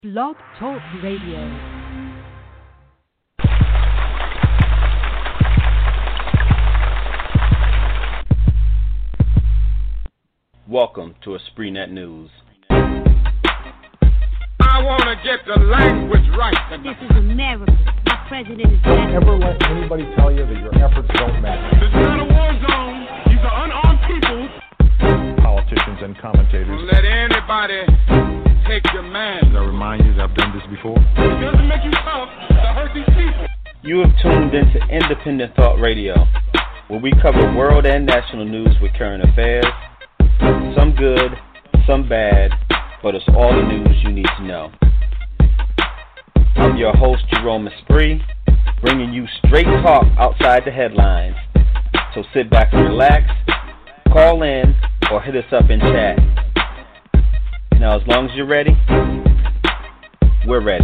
Blog Talk Radio. Welcome to EspritNet News. I want to get the language right. This is America. My president is Don't ever let anybody tell you that your efforts don't matter. This is not a war zone. These are unarmed people. Politicians and commentators. Don't let anybody take your man. I remind you that I've done this before. It doesn't make you tough to hurt these people. You have tuned into Independent Thought Radio, where we cover world and national news with current affairs. Some good, some bad, but it's all the news you need to know. I'm your host, Jerome Esprit, bringing you straight talk outside the headlines. So sit back and relax, call in, or hit us up in chat. Now, as long as you're ready, we're ready.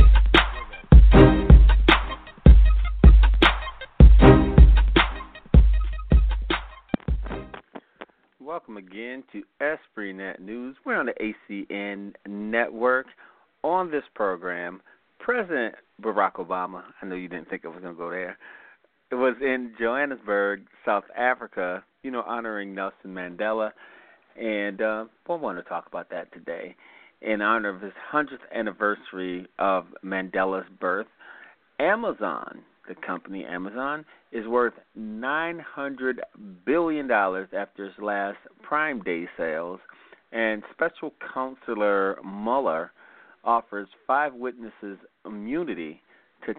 Welcome again to EspritNet News. We're on the ACN network. On this program, President Barack Obama, I know you didn't think I was going to go there, it was in Johannesburg, South Africa, honoring Nelson Mandela. And we want to talk about that today in honor of his 100th anniversary of Mandela's birth. Amazon, the company Amazon, is worth $900 billion after its last Prime Day sales, and Special Counselor Mueller offers 5 witnesses immunity to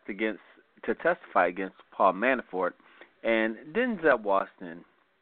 testify against Paul Manafort, and Denzel Washington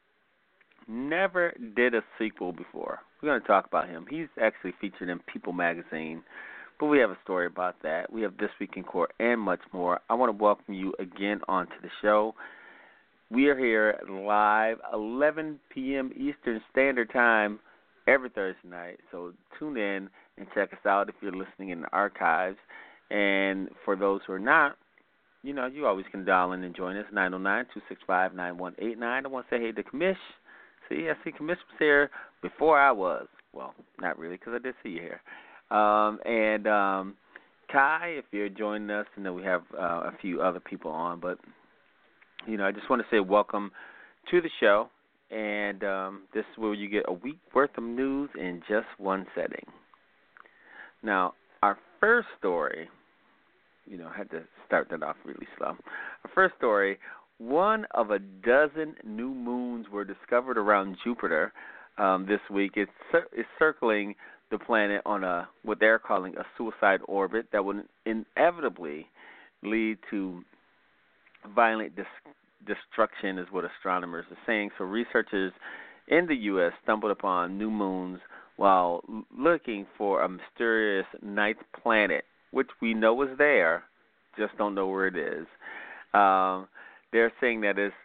never did a sequel before. We're going to talk about him. He's actually featured in People magazine, but we have a story about that. We have This Week in Court and much more. I want to welcome you again onto the show. We are here live 11 p.m. Eastern Standard Time every Thursday night, so tune in and check us out if you're listening in the archives. And for those who are not, you always can dial in and join us, 909-265-9189. I want to say hey to Commish. I see Commish was here before I was. Well, not really, because I did see you here. And Kai, if you're joining us, and then we have a few other people on. But, I just want to say welcome to the show. And this is where you get a week worth of news in just one setting. Now, our first story, I had to start that off really slow. Our first story, one of a dozen new moons were discovered around Jupiter this week. It's circling the planet on what they're calling a suicide orbit that would inevitably lead to violent destruction, is what astronomers are saying. So researchers in the U.S. stumbled upon new moons while looking for a mysterious ninth planet, which we know is there, just don't know where it is. They're saying that it's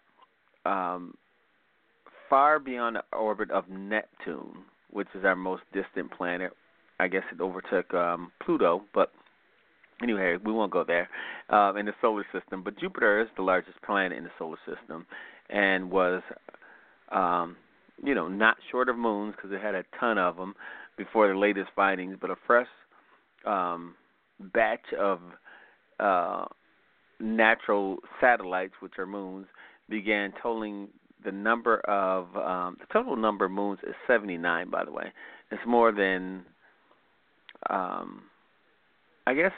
far beyond the orbit of Neptune, which is our most distant planet. I guess it overtook Pluto, but anyway, we won't go there, in the solar system. But Jupiter is the largest planet in the solar system and was, not short of moons because it had a ton of them before the latest findings, but a fresh batch of natural satellites, which are moons, began totaling the total number of moons is 79, by the way. It's more than, I guess,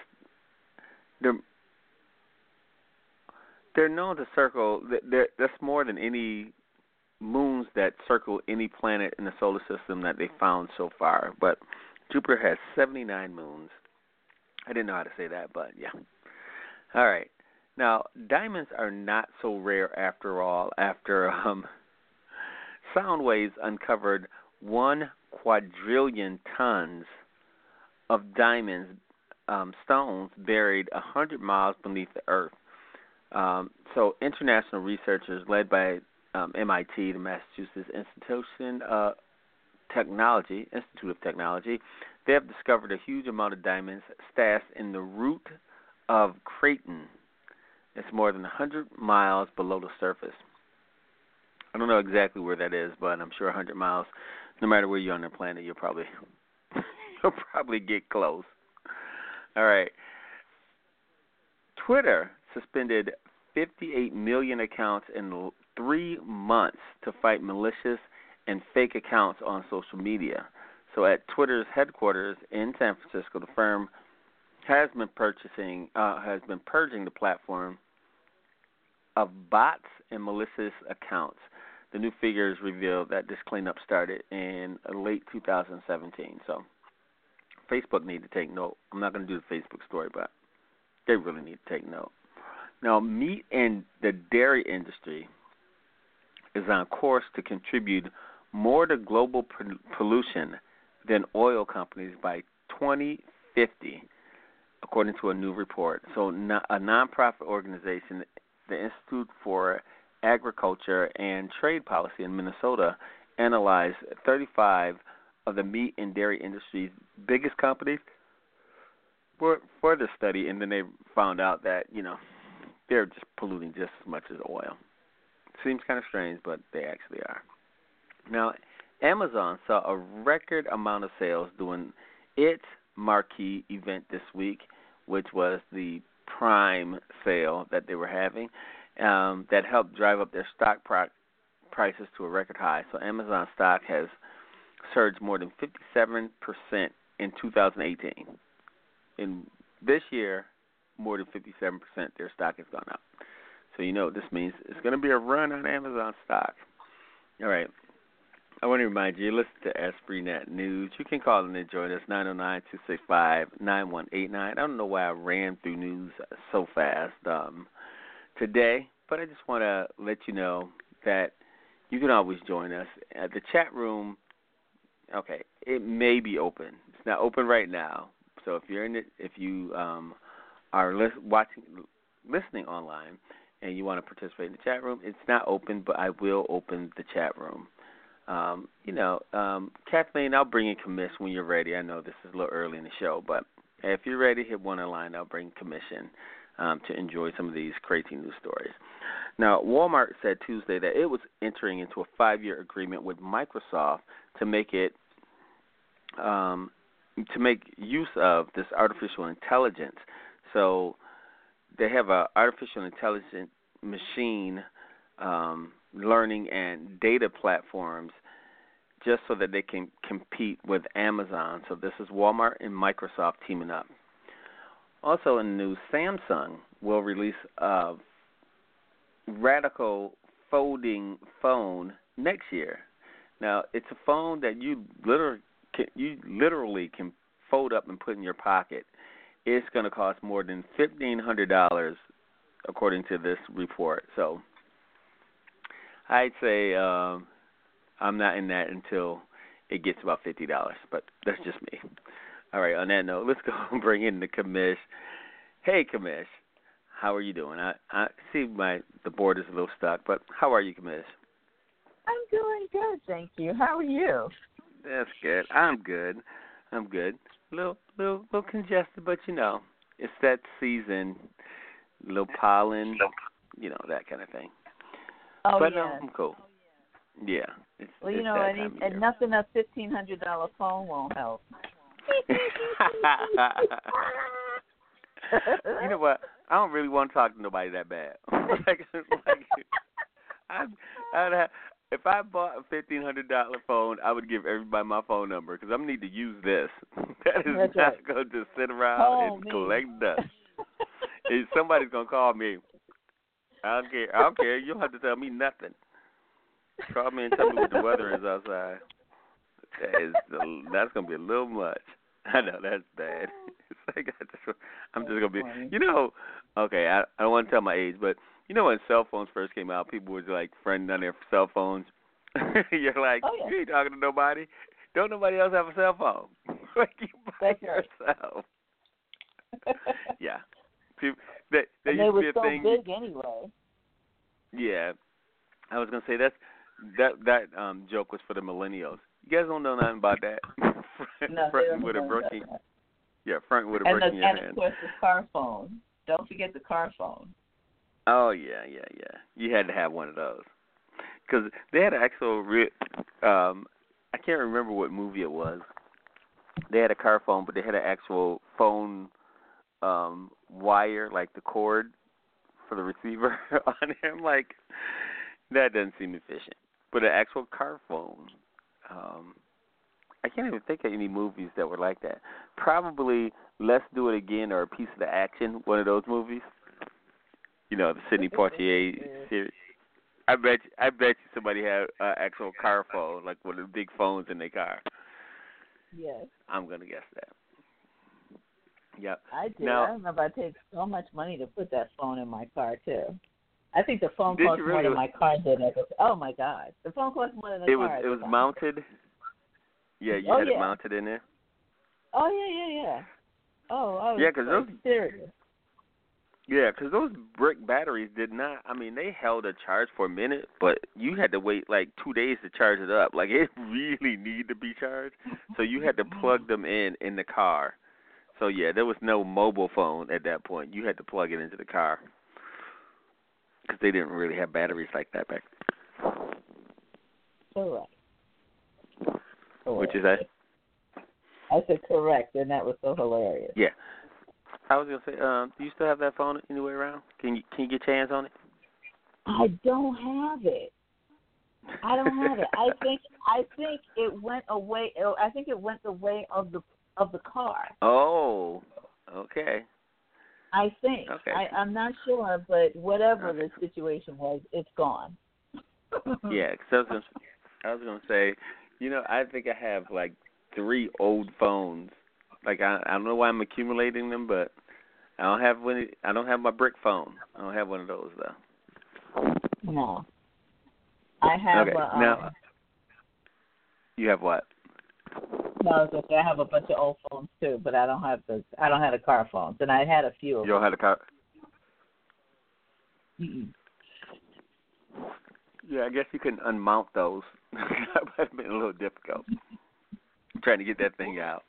they're known to circle, that's more than any moons that circle any planet in the solar system that they found so far. But Jupiter has 79 moons. I didn't know how to say that, but yeah. All right. Now, diamonds are not so rare after all. After Soundwaves uncovered 1 quadrillion tons of diamonds, stones buried 100 miles beneath the earth. So international researchers led by MIT, the Massachusetts Institute of Technology, they have discovered a huge amount of diamonds stashed in the root of Creighton. It's more than 100 miles below the surface. I don't know exactly where that is, but I'm sure 100 miles, no matter where you're on the planet, you'll probably get close. All right. Twitter suspended 58 million accounts in 3 months to fight malicious and fake accounts on social media. So at Twitter's headquarters in San Francisco, the firm has been purging the platform of bots and malicious accounts. The new figures reveal that this cleanup started in late 2017. So Facebook need to take note. I'm not going to do the Facebook story, but they really need to take note. Now, meat and the dairy industry is on course to contribute more to global pollution than oil companies by 2050, according to a new report. So a nonprofit organization, the Institute for Agriculture and Trade Policy in Minnesota, analyzed 35 of the meat and dairy industry's biggest companies for the study, and then they found out that, they're just polluting just as much as oil. Seems kind of strange, but they actually are. Now, Amazon saw a record amount of sales during its marquee event this week, which was the Prime sale that they were having, that helped drive up their stock prices to a record high. So Amazon stock has surged more than 57% in 2018. In this year, more than 57% their stock has gone up. So what this means. It's going to be a run on Amazon stock. All right. I want to remind you, listen to EspritNet News. You can call in and join us, 909-265-9189. I don't know why I ran through news so fast today, but I just want to let you know that you can always join us. At the chat room, okay, it may be open. It's not open right now. So if you're in it, if you are listening online and you want to participate in the chat room, it's not open, but I will open the chat room. Kathleen, I'll bring in Commish when you're ready. I know this is a little early in the show, but if you're ready, hit one line. I'll bring Commission to enjoy some of these crazy news stories. Now, Walmart said Tuesday that it was entering into a 5-year agreement with Microsoft to make use of this artificial intelligence. So they have a artificial intelligence machine learning and data platforms just so that they can compete with Amazon. So this is Walmart and Microsoft teaming up. Also in the news, Samsung will release a radical folding phone next year. Now, it's a phone that you literally can fold up and put in your pocket. It's going to cost more than $1,500, according to this report. So I'd say I'm not in that until it gets about $50, but that's just me. All right, on that note, let's go and bring in the Commish. Hey, Commish, how are you doing? I see the board is a little stuck, but how are you, Commish? I'm doing good, thank you. How are you? That's good. I'm good. A little congested, but it's that season. A little pollen, that kind of thing. Oh, but yeah. no, I'm cool. Yeah. Well, and nothing a $1,500 phone won't help. You know what? I don't really want to talk to nobody that bad. If I bought a $1,500 phone, I would give everybody my phone number because I need to use this. That is That's not right. going to sit around and collect dust. If somebody's going to call me, I don't care. You don't have to tell me nothing. Call me and tell me what the weather is outside. That's going to be a little much. I know, that's bad. I'm just going to be, okay, I don't want to tell my age, but when cell phones first came out, people were like friending on their cell phones. You're like, oh, yeah. You ain't talking to nobody. Don't nobody else have a cell phone. Like you by yourself. Yeah. They used to be a so thing. Big anyway. Yeah. I was going to say that joke was for the millennials. You guys don't know nothing about that. No, fronting with a brook in your hand. And of course the car phone. Don't forget the car phone. Oh, yeah. You had to have one of those. Because they had an actual, I can't remember what movie it was. They had a car phone, but they had an actual phone wire, like the cord for the receiver on him. Like, that doesn't seem efficient. But an actual car phone, I can't even think of any movies that were like that. Probably Let's Do It Again or A Piece of the Action, one of those movies. You know, the Sidney Poitier series. I bet you somebody had an actual car phone, like one of the big phones in their car. Yes. I'm going to guess that. Yep. I did. Now, I remember I paid so much money to put that phone in my car, too. I think the phone Did cost you more really? than my car did. Oh, my God. The phone cost more than the car. It was mounted. Yeah, you had it mounted in there. Oh, yeah. Oh, I was because those serious. Yeah, because those brick batteries did not. I mean, they held a charge for a minute, but you had to wait like 2 days to charge it up. Like, it really needed to be charged, so you had to plug them in the car. So yeah, there was no mobile phone at that point. You had to plug it into the car because they didn't really have batteries like that back then. Correct. Which is that? I said correct, and that was so hilarious. Yeah. I was gonna say, do you still have that phone anywhere around? Can you get your hands on it? I don't have it. I think it went away. I think it went the way of the car. Oh, okay. I think. Okay. I'm not sure, but whatever the situation was, it's gone. Yeah, because I was gonna say, you know, I think I have like 3 old phones. Like I don't know why I'm accumulating them, but I don't have one. I don't have my brick phone. I don't have one of those though. No. I have. Okay. Now, you have what? No, I was gonna say I have a bunch of old phones too, but I don't have the car phones, and I had a few of them. You don't have the car. Mm-mm. Yeah, I guess you couldn't unmount those. That might have been a little difficult. Trying to get that thing out.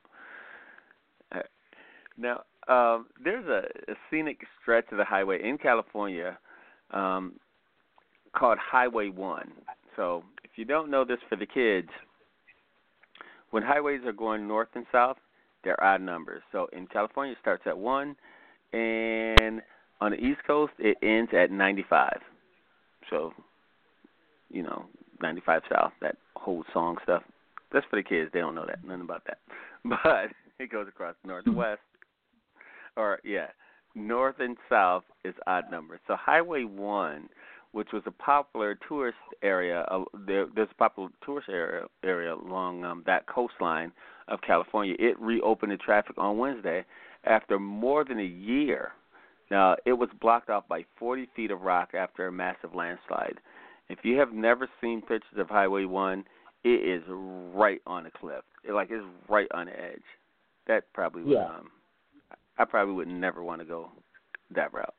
Now, there's a scenic stretch of the highway in California called Highway 1. So if you don't know this for the kids, when highways are going north and south, they're odd numbers. So in California, it starts at 1, and on the East Coast, it ends at 95. So, you know, 95 south, that whole song stuff. That's for the kids. They don't know that. Nothing about that. But it goes across north and west. Or, yeah, north and south is odd numbers. So Highway 1, which was a popular tourist area, there's a popular tourist area along that coastline of California. It reopened the traffic on Wednesday after more than a year. Now, it was blocked off by 40 feet of rock after a massive landslide. If you have never seen pictures of Highway 1, it is right on a cliff. It's right on the edge. That probably would, I probably would never want to go that route.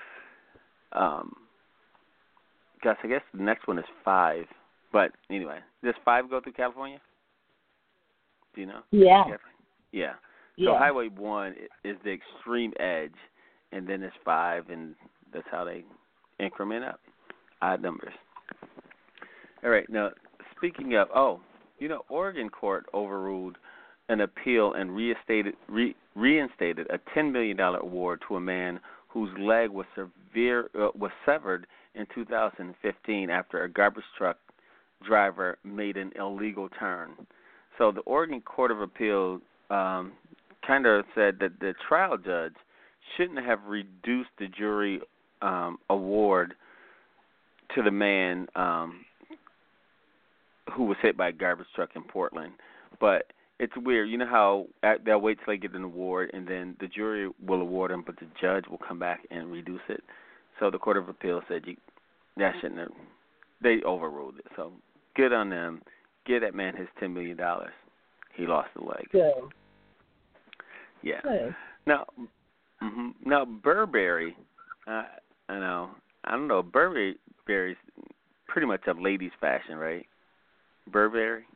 Gosh, I guess the next one is 5. But anyway, does 5 go through California? Do you know? Yeah. Yeah. So Highway 1 is the extreme edge, and then it's 5, and that's how they increment up. Odd numbers. All right. Now, speaking of, Oregon court overruled an appeal and reinstated a $10 million award to a man whose leg was severed in 2015 after a garbage truck driver made an illegal turn. So the Oregon Court of Appeal kind of said that the trial judge shouldn't have reduced the jury award to the man who was hit by a garbage truck in Portland. But it's weird. You know how they'll wait till they get an award, and then the jury will award them, but the judge will come back and reduce it. So the Court of Appeal said that shouldn't have. They overruled it. So good on them. Give that man his $10 million. He lost the leg. Good. Yeah. Good. Now Burberry, I don't know. Burberry's pretty much a ladies' fashion, right? Burberry.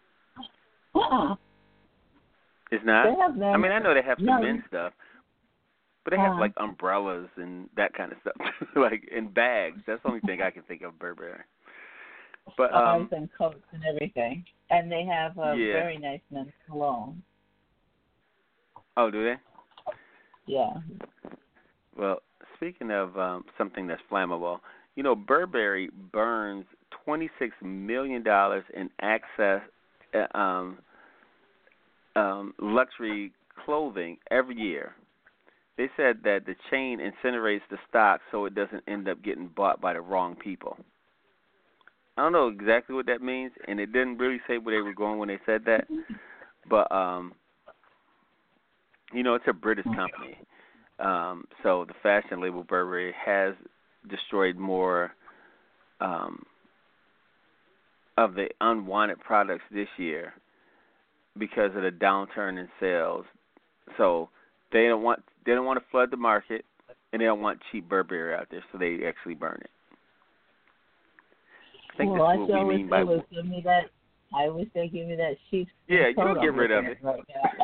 It's not? I mean, I know they have some men's stuff, but they have like umbrellas and that kind of stuff, and bags. That's the only thing I can think of Burberry. But and coats and everything, and they have a very nice men's cologne. Oh, do they? Yeah. Well, speaking of something that's flammable, you know, Burberry burns $26 million in excess luxury clothing every year. They said that the chain incinerates the stock so it doesn't end up getting bought by the wrong people. I don't know exactly what that means, and it didn't really say where they were going when they said that. But, you know, it's a British company. So the fashion label Burberry has destroyed more of the unwanted products this year because of the downturn in sales. So they don't want to flood the market, and they don't want cheap Burberry out there, so they actually burn it. I think that's what we mean by. I wish they give me that cheap. Yeah, you'll get rid of it. Right.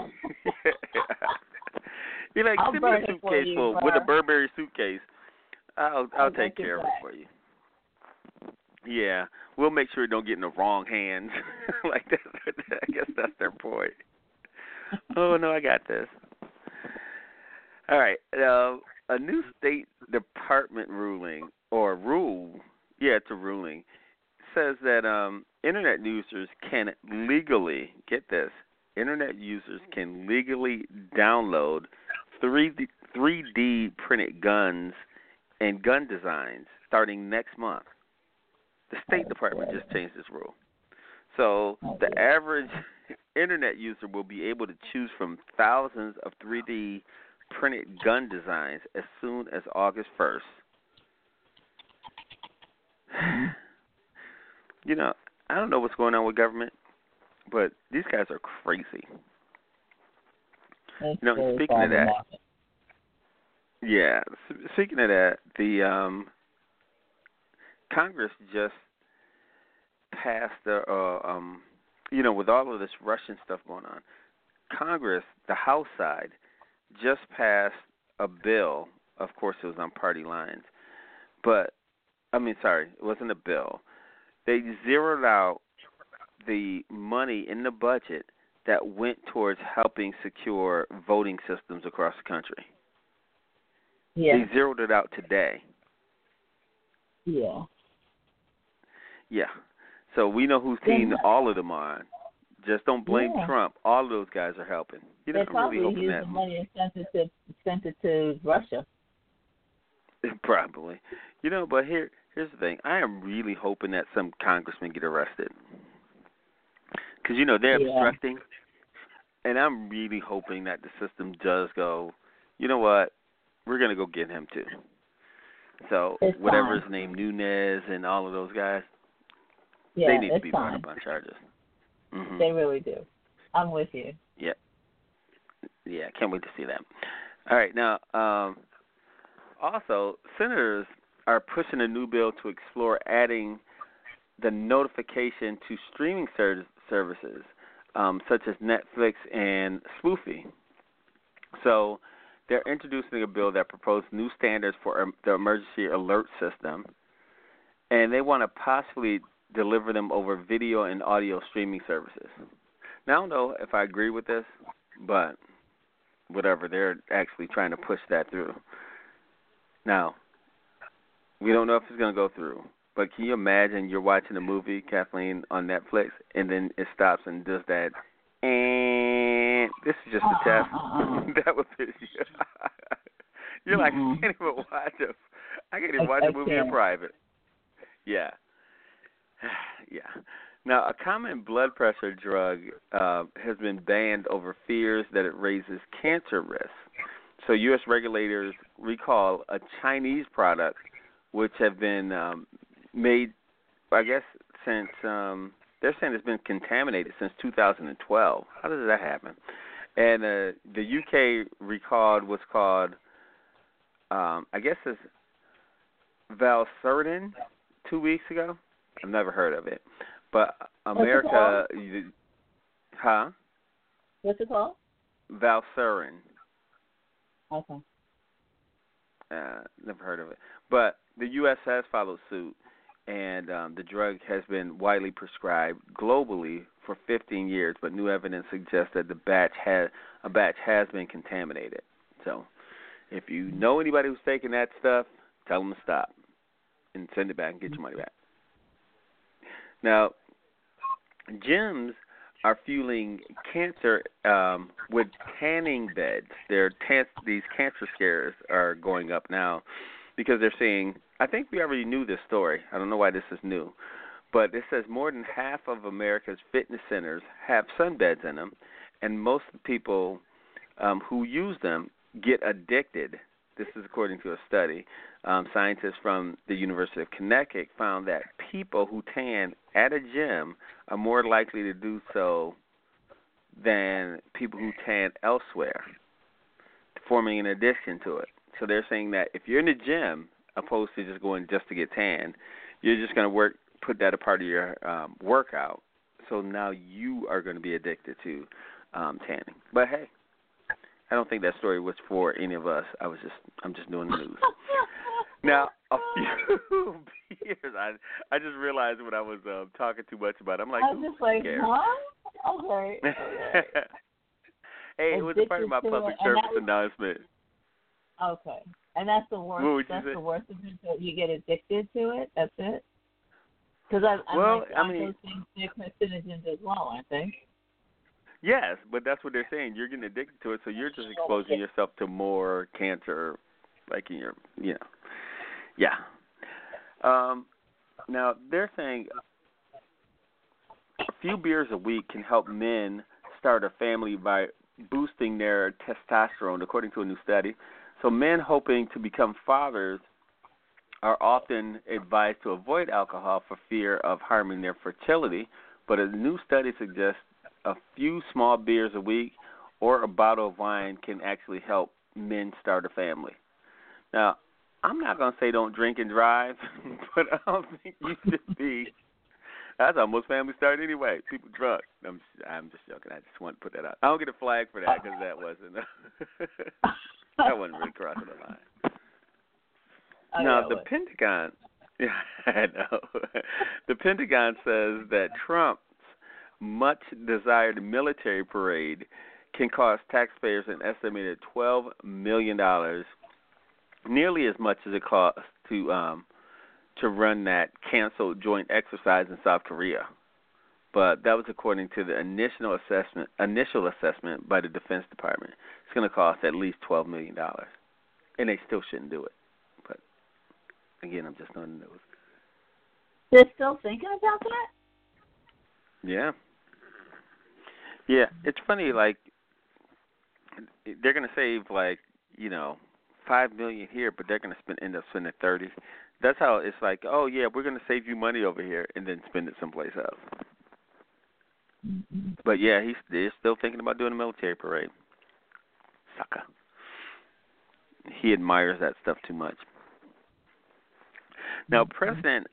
You're like, I'll send me a burn it for suitcase you, with a Burberry suitcase. I'll take care of it for you. Yeah, we'll make sure it don't get in the wrong hands. Like that. I guess that's their point. Oh no, I got this. All right, a new State Department ruling it's a ruling, says that internet users can legally, get this, internet users can legally download 3D printed guns and gun designs starting next month. The State Department just changed this rule. So the average internet user will be able to choose from thousands of 3D printed gun designs as soon as August 1st. You know, I don't know what's going on with government, but these guys are crazy. You know, speaking of that, speaking of that, the Congress just passed you know, with all of this Russian stuff going on, Congress, the House side, just passed a bill. Of course, it was on party lines, but it wasn't a bill. They zeroed out the money in the budget that went towards helping secure voting systems across the country. Yeah. They zeroed it out today. Yeah. Yeah. So we know whose team all of them are on. Just don't blame Trump. All of those guys are helping. You know, they probably really hoping used that the money and sent it to Russia. Probably. You know, but here's the thing. I am really hoping that some congressmen get arrested. Because, you know, they're obstructing. And I'm really hoping that the system does go, you know what, we're going to go get him too. So whatever his name, Nunes and all of those guys, they need to be brought up on charges. Mm-hmm. They really do. I'm with you. Yeah. Yeah, can't wait to see that. All right, now, also, senators are pushing a new bill to explore adding the notification to streaming services such as Netflix and Spoofy. So they're introducing a bill that proposes new standards for the emergency alert system, and they want to possibly deliver them over video and audio streaming services. Now, I don't know if I agree with this, but whatever, they're actually trying to push that through. Now, we don't know if it's going to go through, but can you imagine you're watching a movie, Kathleen, on Netflix, and then it stops and does that, and this is just a test. That would be, you're like, I can't even watch it. I can't even watch a movie in private. Yeah. Yeah. Now, a common blood pressure drug has been banned over fears that it raises cancer risk. So U.S. regulators recall a Chinese product which have been made, I guess, since they're saying it's been contaminated since 2012. How does that happen? And the U.K. recalled what's called, I guess it's Valsartan 2 weeks ago. I've never heard of it. But America, huh? What's it called? Valsartan. Okay. Never heard of it. But the U.S. has followed suit, and the drug has been widely prescribed globally for 15 years, but new evidence suggests that a batch has been contaminated. So If you know anybody who's taking that stuff, tell them to stop and send it back and get your money back. Now, gyms are fueling cancer with tanning beds. These cancer scares are going up now because they're saying, I think we already knew this story. I don't know why this is new. But it says more than half of America's fitness centers have sunbeds in them, and most of the people who use them get addicted. This is according to a study. Scientists from the University of Connecticut found that people who tan at a gym are more likely to do so than people who tan elsewhere, forming an addiction to it. So they're saying that if you're in the gym, opposed to just going just to get tan, you're just going to put that a part of your workout. So now you are going to be addicted to tanning. But hey, I don't think that story was for any of us. I'm just doing the news. Now, a few beers. I just realized when I was talking too much about it. I'm like, I was just like, cares? huh? Okay. Hey, it was a part of my public service announcement. Okay. And that's the worst. What would you that's say? The worst of it. That you get addicted to it. That's it. Because those things they're carcinogens as well, I think. Yes, but that's what they're saying. You're getting addicted to it, so you're just exposing yourself to more cancer, like in your, yeah. Now they're saying a few beers a week can help men start a family by boosting their testosterone, according to a new study. So men hoping to become fathers are often advised to avoid alcohol for fear of harming their fertility, but a new study suggests a few small beers a week or a bottle of wine can actually help men start a family. Now, I'm not going to say don't drink and drive, but I don't think you should be. That's how most families start anyway. People drunk. I'm just joking. I just want to put that out. I don't get a flag for that because that wasn't that wasn't really crossing the line. Now, the Pentagon, I know. The Pentagon says that Trump's much-desired military parade can cost taxpayers an estimated $12 million, nearly as much as it costs to run that canceled joint exercise in South Korea. But that was according to the initial assessment by the Defense Department. It's going to cost at least $12 million, and they still shouldn't do it. But again, I'm just on the news. They're still thinking about that? Yeah. Yeah, it's funny, like, they're going to save, like, $5 million here, but they're going to end up spending $30. That's how it's like, oh, yeah, we're going to save you money over here and then spend it someplace else. Mm-hmm. But, yeah, they're still thinking about doing a military parade. Sucker. He admires that stuff too much. Now, President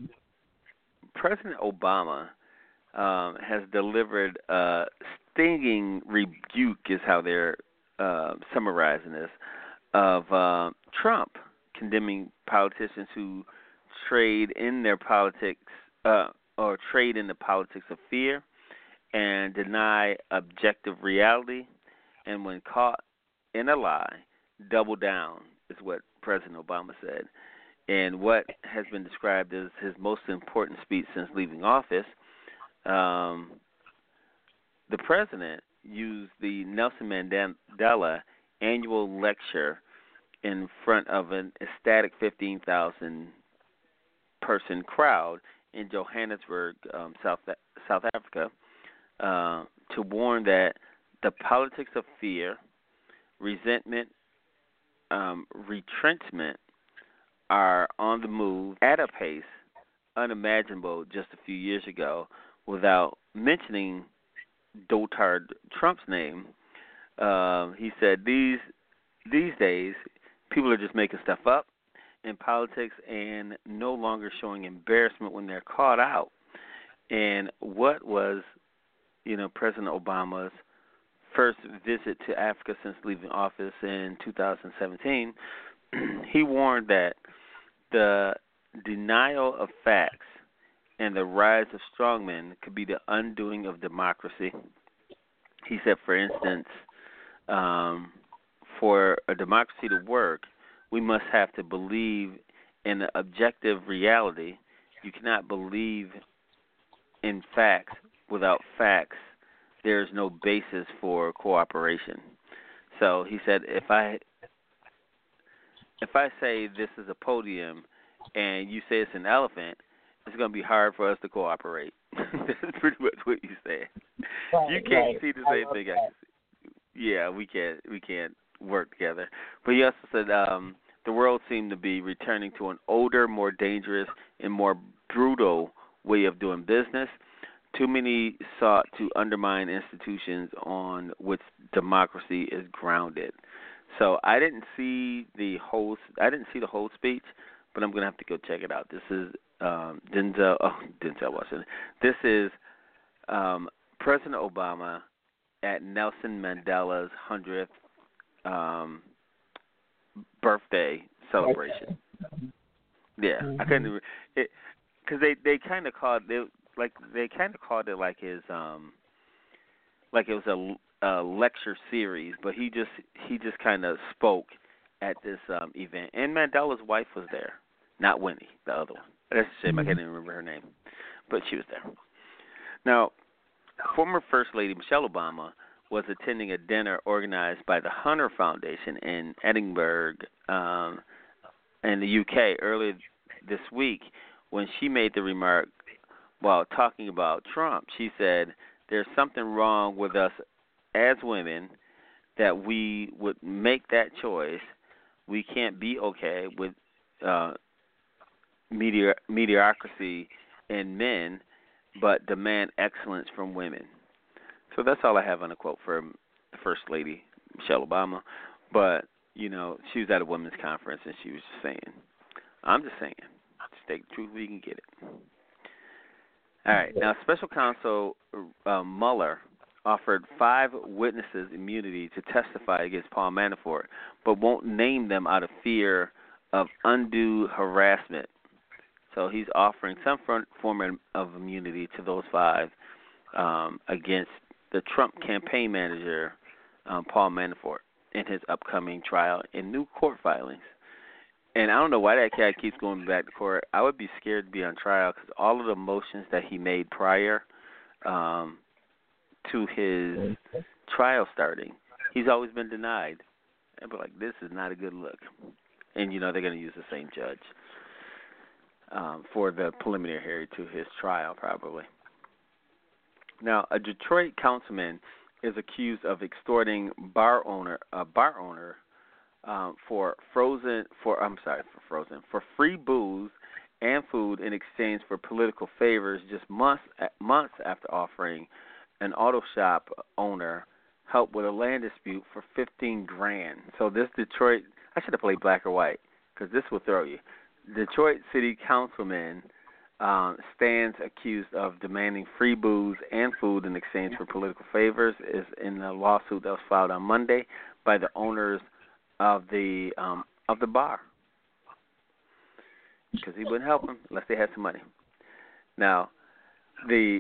Obama has delivered a stinging rebuke, is how they're summarizing this, of Trump condemning politicians who trade in their politics or trade in the politics of fear and deny objective reality, and when caught in a lie, double down, is what President Obama said. And what has been described as his most important speech since leaving office, the president used the Nelson Mandela annual lecture in front of an ecstatic 15,000 person crowd in Johannesburg, South Africa, to warn that the politics of fear, resentment, retrenchment are on the move at a pace unimaginable just a few years ago, without mentioning dotard Trump's name. He said these days people are just making stuff up in politics and no longer showing embarrassment when they're caught out. And what was, President Obama's first visit to Africa since leaving office in 2017, he warned that the denial of facts and the rise of strongmen could be the undoing of democracy. He said, for instance, for a democracy to work, we must have to believe in an objective reality. You cannot believe in facts. Without facts, there is no basis for cooperation. So he said, if I say this is a podium and you say it's an elephant, it's going to be hard for us to cooperate. That's pretty much what you said. You can't see the same thing I can see. Yeah, we can't work together. But he also said the world seemed to be returning to an older, more dangerous, and more brutal way of doing business. Too many sought to undermine institutions on which democracy is grounded. So I didn't see the whole speech, but I'm going to have to go check it out. This is Denzel Washington. This is President Obama at Nelson Mandela's 100th birthday celebration. Yeah, I couldn't even, because they kind of called it like his like it was a lecture series, but he just kind of spoke at this event, and Mandela's wife was there, not Winnie, the other one. That's a shame. I can't even remember her name, but she was there. Now, former First Lady Michelle Obama was attending a dinner organized by the Hunter Foundation in Edinburgh, in the UK, earlier this week, when she made the remark while talking about Trump. She said, "There's something wrong with us as women that we would make that choice. We can't be okay with mediocrity in men, but demand excellence from women." So that's all I have on a quote from the First Lady, Michelle Obama. But, you know, she was at a women's conference, and she was just saying, I'm just saying, just take the truth where you can get it. All right. Now, Special Counsel Mueller offered 5 witnesses immunity to testify against Paul Manafort, but won't name them out of fear of undue harassment. So he's offering some form of immunity to those 5 against the Trump campaign manager, Paul Manafort, in his upcoming trial in new court filings. And I don't know why that cat keeps going back to court. I would be scared to be on trial because all of the motions that he made prior to his trial starting, he's always been denied. I'd be like, this is not a good look. And, you know, they're going to use the same judge for the preliminary hearing to his trial, probably. Now, a Detroit councilman is accused of extorting bar owner for free booze and food in exchange for political favors just months after offering an auto shop owner help with a land dispute for $15,000. So this Detroit, I should have played black or white because this will throw you. Detroit City Councilman stands accused of demanding free booze and food in exchange for political favors is in a lawsuit that was filed on Monday by the owners of the bar, because he wouldn't help them unless they had some money. Now, the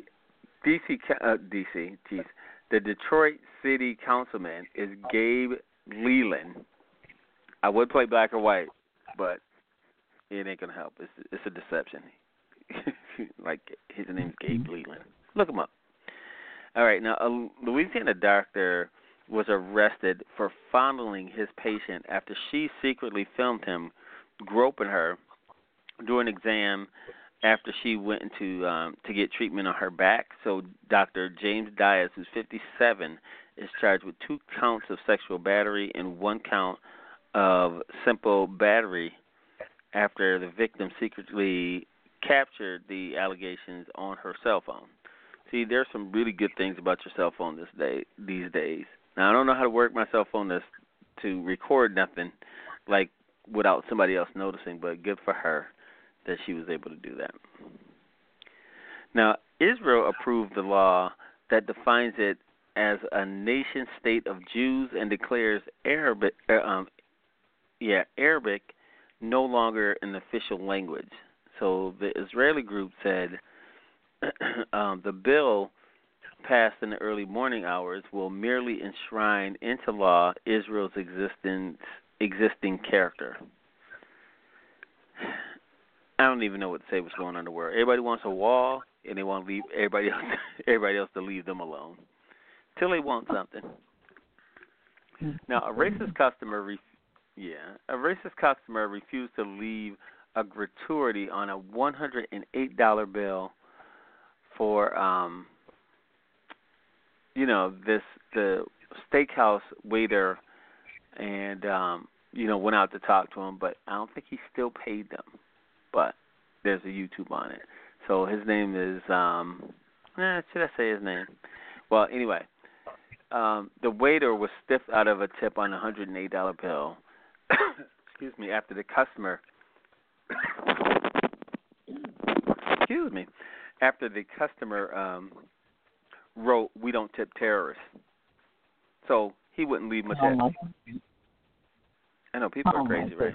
the Detroit City Councilman is Gabe Leland. I would play black or white, but it ain't gonna help. It's a deception. Like, his name's Gabe Leland. Look him up. All right, now a Louisiana doctor was arrested for fondling his patient after she secretly filmed him groping her during an exam after she went into to get treatment on her back. So Dr. James Diaz, who's 57, is charged with 2 counts of sexual battery and 1 count of simple battery after the victim secretly captured the allegations on her cell phone. See, there's some really good things about your cell phone these days. Now, I don't know how to work my cell phone to record nothing like without somebody else noticing, but good for her that she was able to do that. Now, Israel approved the law that defines it as a nation state of Jews and declares Arabic no longer an official language. So the Israeli group said the bill passed in the early morning hours will merely enshrine into law Israel's existing character. I don't even know what to say what's going on in the world. Everybody wants a wall, and they want to leave everybody else to leave them alone till they want something. Now, a racist customer refused to leave a gratuity on a $108 bill for the steakhouse waiter, and went out to talk to him, but I don't think he still paid them. But there's a YouTube on it. So his name is should I say his name? Well, anyway, the waiter was stiffed out of a tip on a $108 bill. Excuse me, after the customer wrote, "We don't tip terrorists." So he wouldn't leave much. I know people are crazy, right?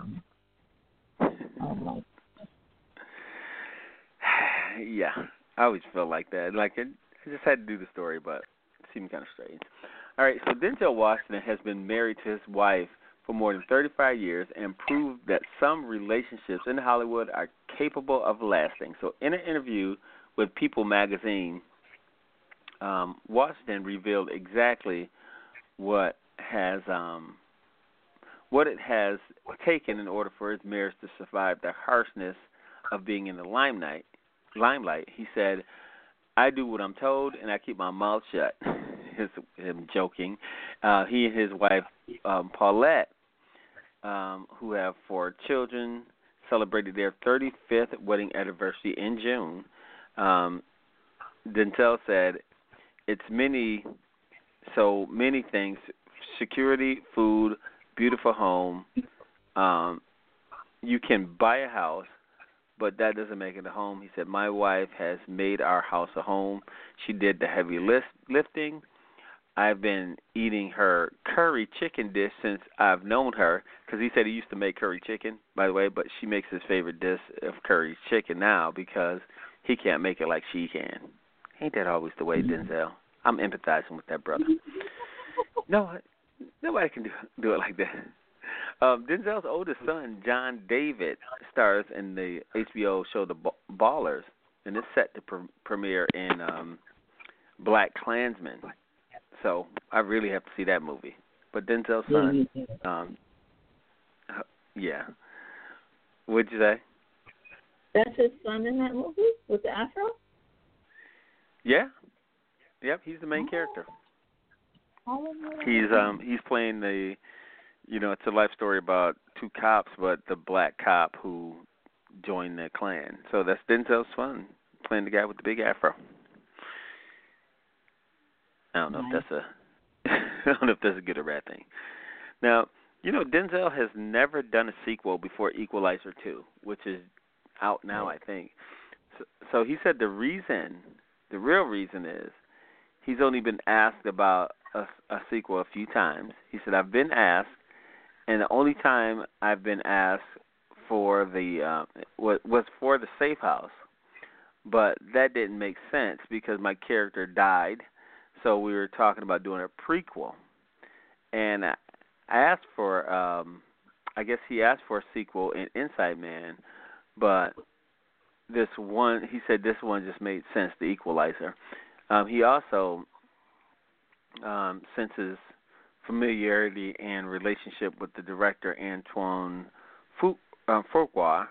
Yeah, I always felt like that. Like I just had to do the story, but it seemed kind of strange. All right, so Denzel Washington has been married to his wife for more than 35 years and proved that some relationships in Hollywood are capable of lasting. So in an interview with People magazine, Washington revealed exactly what it has taken in order for his marriage to survive the harshness of being in the limelight. He said, "I do what I'm told, and I keep my mouth shut." Him joking. He and his wife, Paulette, who have 4 children, celebrated their 35th wedding anniversary in June. Denzel said, "It's many things: security, food, beautiful home. You can buy a house, but that doesn't make it a home." He said, "My wife has made our house a home. She did the heavy lifting. I've been eating her curry chicken dish since I've known her," because he said he used to make curry chicken, by the way, but she makes his favorite dish of curry chicken now because he can't make it like she can. Ain't that always the way, Denzel? I'm empathizing with that brother. No, nobody can do it like that. Denzel's oldest son, John David, stars in the HBO show The Ballers, and it's set to premiere in Black Klansman. So I really have to see that movie. But Denzel's son, yeah. What'd you say? That's his son in that movie with the afro? Yeah. Yep, he's the main character. He's playing the, it's a life story about 2 cops, but the black cop who joined the Klan. So that's Denzel's son, playing the guy with the big afro. I don't know if that's a good or bad thing. Now, Denzel has never done a sequel before Equalizer 2, which is out now, I think. So he said the real reason is he's only been asked about a sequel a few times. He said, "I've been asked, and the only time I've been asked for was for the Safe House, but that didn't make sense because my character died. So we were talking about doing a prequel, and I asked for, I guess he asked for a sequel in Inside Man, but he said this one just made sense, The Equalizer." He also, since his familiarity and relationship with the director Antoine Fuqua,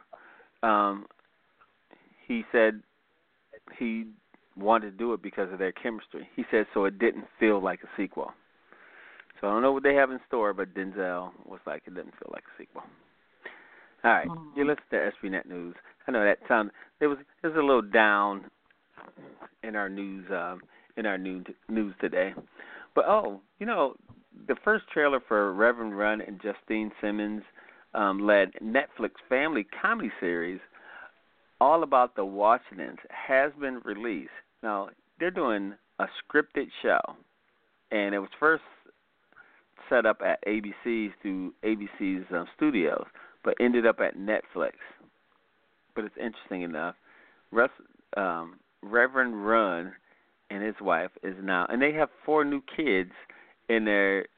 he said he wanted to do it because of their chemistry. He said so it didn't feel like a sequel. So I don't know what they have in store, but Denzel was like, it didn't feel like a sequel. All right, you listen to SBNet News. I know that sound it was a little down in our news news today, but the first trailer for Reverend Run and Justine Simmons led Netflix family comedy series All About the Washingtons has been released. Now, they're doing a scripted show, and it was first set up at ABC's through ABC's studios, but ended up at Netflix. But it's interesting enough. Reverend Run and his wife is now, and they have 4 new kids in their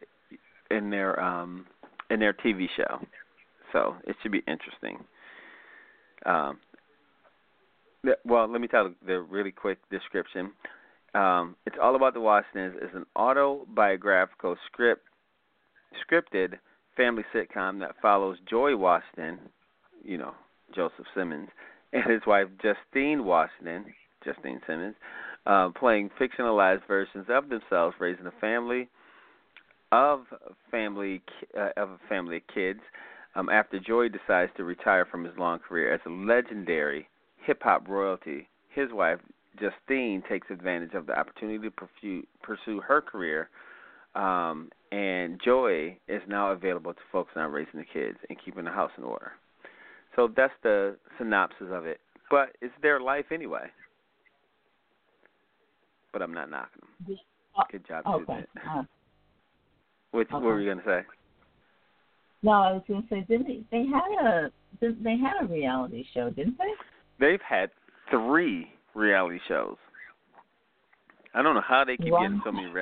TV show. So it should be interesting. Well, let me tell the really quick description. It's All About the Washingtons is an autobiographical scripted family sitcom that follows Joey Washington, Joseph Simmons, and his wife Justine Simmons, playing fictionalized versions of themselves, raising a family of kids. After Joey decides to retire from his long career as a legendary hip-hop royalty, his wife, Justine, takes advantage of the opportunity to pursue her career, and Joey is now available to focus on raising the kids and keeping the house in order. So that's the synopsis of it. But it's their life anyway. But I'm not knocking them. Good job, okay. What were you going to say? No, I was going to say, they had a reality show, didn't they? They've had 3 reality shows. I don't know how they keep getting so many.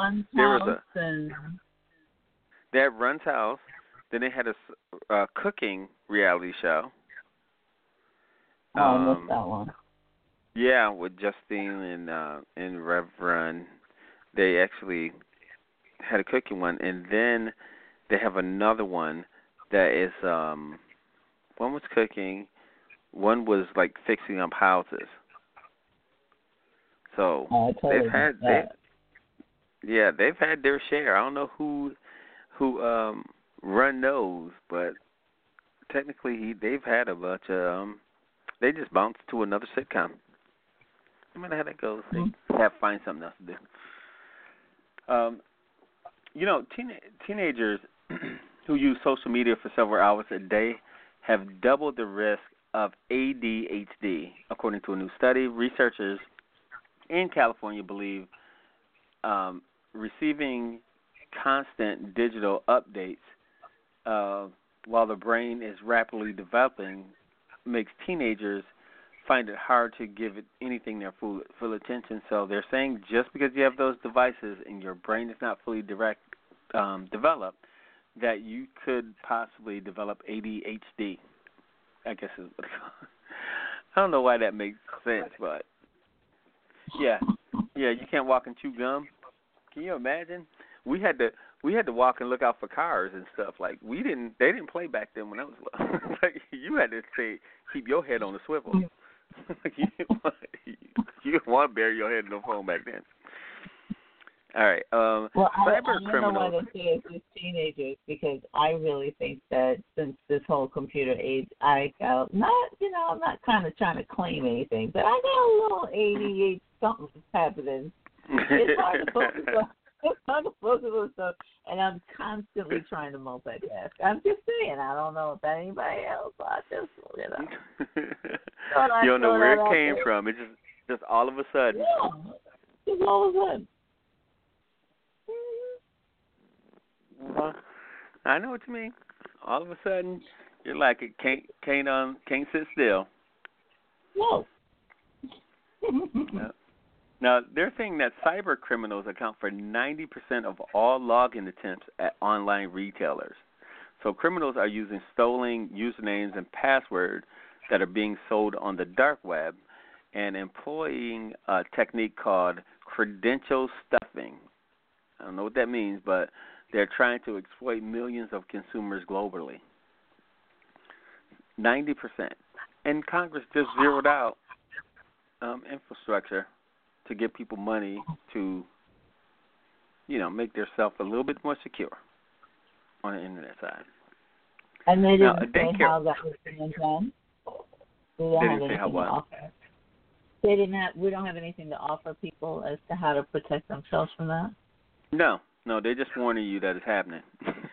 They had Run's House. Then they had a cooking reality show. Oh, I missed that one. Yeah, with Justine and Rev Run. They actually had a cooking one, and then they have another one that is one was cooking, one was like fixing up houses. So they've had they've had their share. I don't know who Run knows, but technically they've had a bunch of they just bounced to another sitcom. No matter how that goes, they have to find something else to do. Teenagers who use social media for several hours a day have doubled the risk of ADHD, according to a new study. Researchers in California believe receiving constant digital updates while the brain is rapidly developing makes teenagers find it hard to give it anything their full attention. So they're saying just because you have those devices and your brain is not fully developed, that you could possibly develop ADHD, I guess is what it's called. I don't know why that makes sense, but yeah, you can't walk and chew gum. Can you imagine? We had to walk and look out for cars and stuff. Like they didn't play back then when I was little. Like you had to keep your head on the swivel. You didn't want to bury your head in the phone back then. All right. Cyber criminals. I don't know why they say it's teenagers, because I really think that since this whole computer age, I'm not kind of trying to claim anything, but I got a little ADHD something happening. It's hard to focus on stuff, and I'm constantly trying to multitask. I'm just saying, I don't know if anybody else. I just, you don't know where it came from. It's just all of a sudden. Yeah, just all of a sudden. I know what you mean. All of a sudden, you're like it can't sit still. No. Now, they're saying that cyber criminals account for 90% of all login attempts at online retailers. So criminals are using stolen usernames and passwords that are being sold on the dark web and employing a technique called credential stuffing. I don't know what that means, but they're trying to exploit millions of consumers globally. 90%. And Congress just zeroed out infrastructure to give people money to, make themselves a little bit more secure on the internet side. And they didn't say how that was being done? They didn't say how what? We don't have anything to offer people as to how to protect themselves from that? No, they're just warning you that it's happening.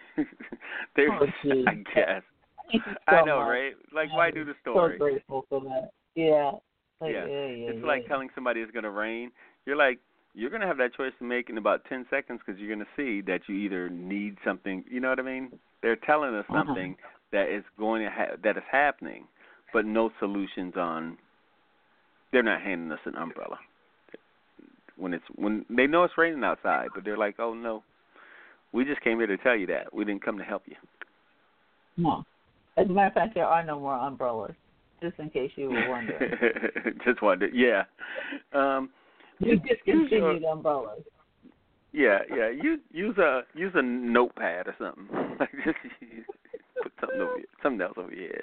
I guess. I know, right? Like, why do the story? So grateful for that. Yeah. It's like telling somebody it's going to rain. You're like, you're going to have that choice to make in about 10 seconds because you're going to see that you either need something. You know what I mean? They're telling us something that is going to that is happening, but no solutions on. They're not handing us an umbrella. when they know it's raining outside, but they're like, oh no, we just came here to tell you that. We didn't come to help you. No. As a matter of fact, there are no more umbrellas, just in case you were wondering. Just wondered, yeah. You discontinued umbrellas. Yeah. Use a notepad or something. Like just put something else over your head.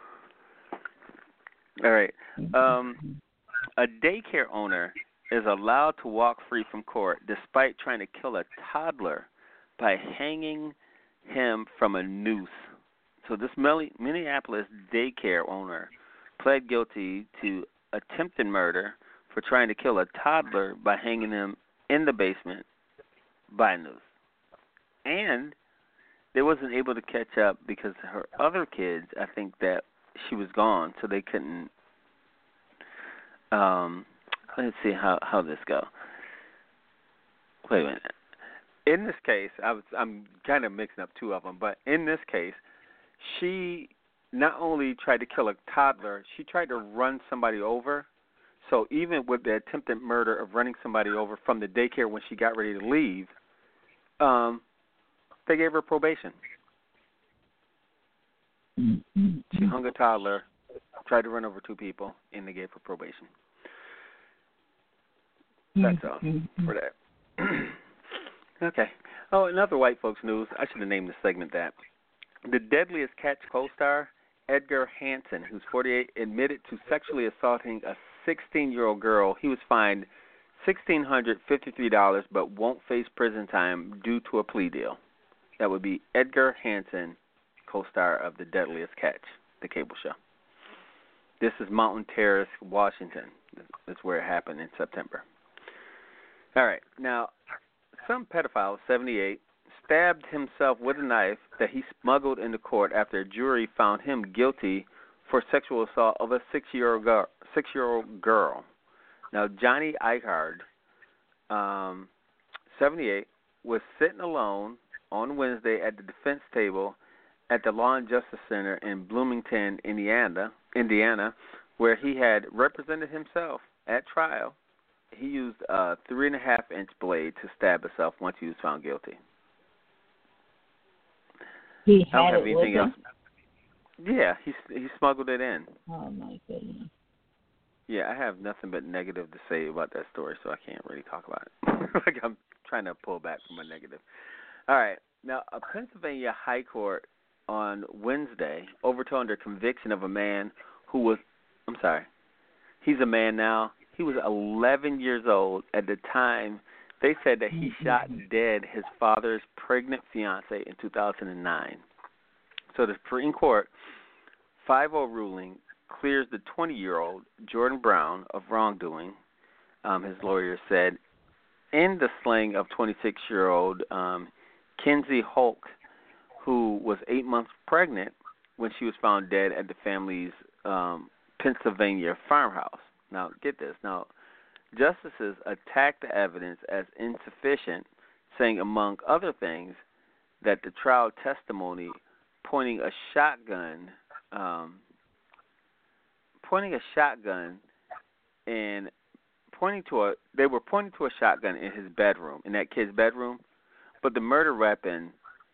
All right. A daycare owner is allowed to walk free from court despite trying to kill a toddler by hanging him from a noose. So this Minneapolis daycare owner pled guilty to attempted murder for trying to kill a toddler by hanging him in the basement by a noose. And they wasn't able to catch up because her other kids, I think that she was gone, so they couldn't. Let's see how this go. Wait a minute. In this case, I'm kind of mixing up two of them, but in this case, she not only tried to kill a toddler, she tried to run somebody over. So even with the attempted murder of running somebody over from the daycare when she got ready to leave, they gave her probation. She hung a toddler, tried to run over two people, and they gave her probation. That's all for that. Okay. Oh, another white folks news. I should have named the segment that. The Deadliest Catch co-star, Edgar Hansen, who's 48, admitted to sexually assaulting a 16-year-old girl. He was fined $1,653 but won't face prison time due to a plea deal. That would be Edgar Hansen, co-star of The Deadliest Catch, the cable show. This is Mountain Terrace, Washington. That's where it happened in September. All right. Now, some pedophile, 78, stabbed himself with a knife that he smuggled into court after a jury found him guilty for sexual assault of a 6-year-old girl. Now, Johnny Eichard, 78, was sitting alone on Wednesday at the defense table at the Law and Justice Center in Bloomington, Indiana, where he had represented himself at trial. He used a 3.5-inch blade to stab himself once he was found guilty. He I don't had have it anything with else. Yeah, he smuggled it in. Oh, my goodness. Yeah, I have nothing but negative to say about that story, so I can't really talk about it. Like I'm trying to pull back from my negative. All right. Now, a Pennsylvania high court on Wednesday overturned a conviction of a man who was, he's a man now. He was 11 years old at the time. They said that he shot dead his father's pregnant fiancée in 2009. So the Supreme Court 5-0 ruling clears the 20-year-old Jordan Brown of wrongdoing, his lawyer said, in the slaying of 26-year-old Kinsey Hulk, who was 8 months pregnant when she was found dead at the family's Pennsylvania farmhouse. Now, get this. Now, justices attacked the evidence as insufficient, saying, among other things, that the trial testimony pointing a shotgun and they were pointing to a shotgun in his bedroom, in that kid's bedroom, but the murder weapon,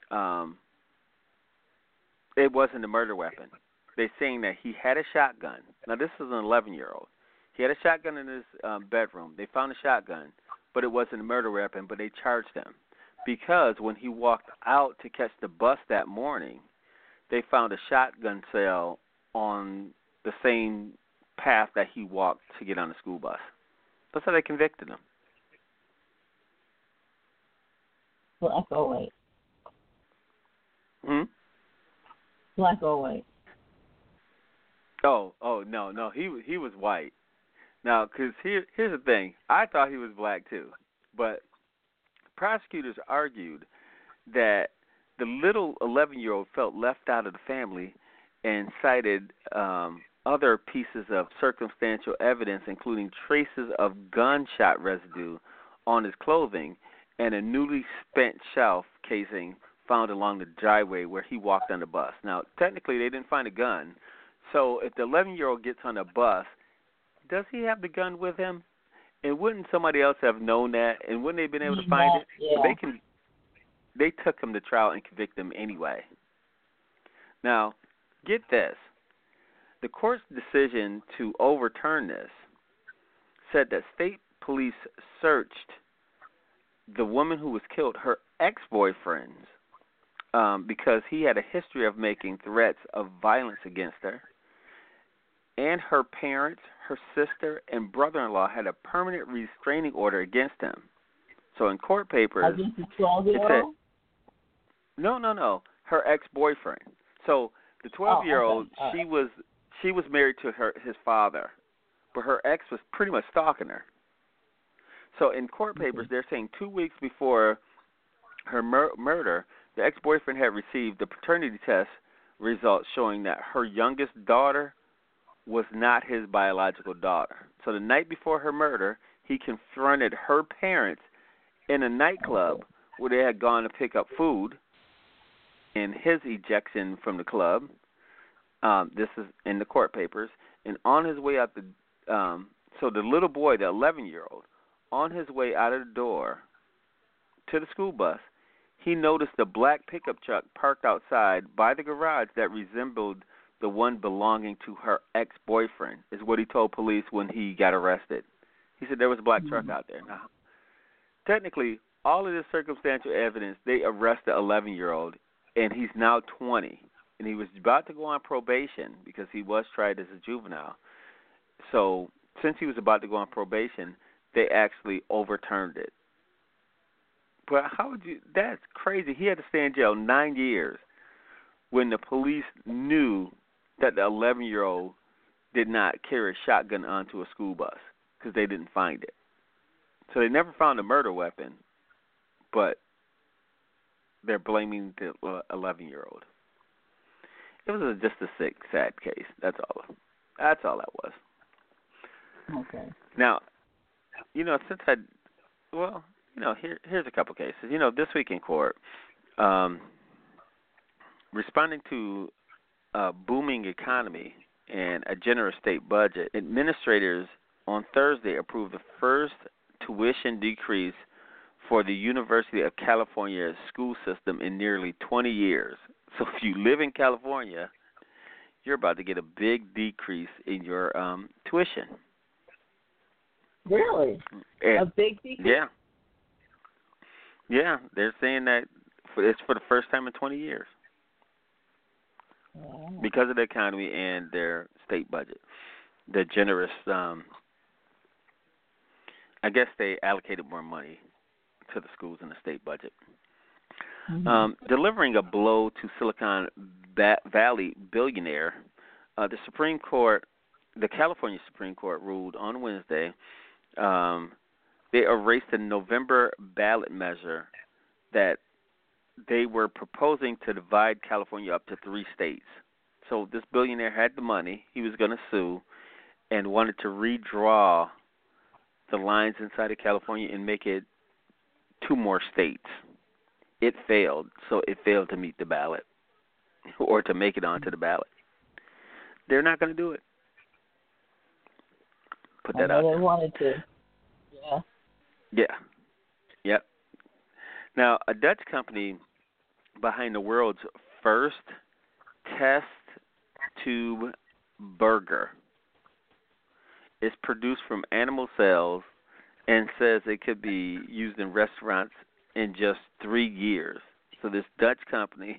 it wasn't a murder weapon. They're saying that he had a shotgun. Now, this is an 11-year-old. He had a shotgun in his bedroom. They found a shotgun, but it wasn't a murder weapon, but they charged him. Because when he walked out to catch the bus that morning, they found a shotgun shell on the same path that he walked to get on the school bus. That's how they convicted him. Black or white? Black or white? Oh, no, he was white. Now, because here's the thing. I thought he was black, too. But prosecutors argued that the little 11-year-old felt left out of the family and cited other pieces of circumstantial evidence, including traces of gunshot residue on his clothing and a newly spent shelf casing found along the driveway where he walked on the bus. Now, technically, they didn't find a gun. So if the 11-year-old gets on a bus, does he have the gun with him? And wouldn't somebody else have known that? And wouldn't they have been able to find it? Yeah. They took him to trial and convicted him anyway. Now, get this. The court's decision to overturn this said that state police searched the woman who was killed, her ex-boyfriends, because he had a history of making threats of violence against her. And her parents, her sister, and brother-in-law had a permanent restraining order against him. So in court papers, Against the 12-year-old? No. Her ex-boyfriend. So the 12-year-old, okay. she was married to his father, but her ex was pretty much stalking her. So in court papers, they're saying 2 weeks before her murder, the ex-boyfriend had received the paternity test results showing that her youngest daughter was not his biological daughter. So the night before her murder, he confronted her parents in a nightclub where they had gone to pick up food. In his ejection from the club, this is in the court papers, and on his way out so the little boy, the 11-year-old, on his way out of the door to the school bus, he noticed a black pickup truck parked outside by the garage that resembled the one belonging to her ex-boyfriend, is what he told police when he got arrested. He said there was a black truck out there. Now, technically, all of this circumstantial evidence, they arrest the 11-year-old, and he's now 20, and he was about to go on probation because he was tried as a juvenile. So since he was about to go on probation, they actually overturned it. But how would you – that's crazy. He had to stay in jail 9 years when the police knew that the 11-year-old did not carry a shotgun onto a school bus because they didn't find it. So they never found a murder weapon, but they're blaming the 11-year-old. It was just a sick, sad case. That's all that was. Okay. Now, since here's a couple cases. This week in court, responding to a booming economy and a generous state budget, administrators on Thursday approved the first tuition decrease for the University of California school system in nearly 20 years. So if you live in California, you're about to get a big decrease in your tuition. Really? And, a big decrease? Yeah. Yeah, they're saying that it's for the first time in 20 years. Yeah. Because of the economy and their state budget. The generous, I guess they allocated more money to the schools in the state budget. Mm-hmm. Delivering a blow to Silicon Valley billionaire, the California Supreme Court ruled on Wednesday they erased the November ballot measure that they were proposing to divide California up to 3 states. So this billionaire had the money. He was going to sue and wanted to redraw the lines inside of California and make it 2 more states. It failed, so it failed to meet the ballot or to make it onto the ballot. They're not going to do it. Put that out there. They wanted to. Yeah. Yeah. Yep. Now, a Dutch company behind the world's first test tube burger is produced from animal cells and says it could be used in restaurants in just 3 years. So this Dutch company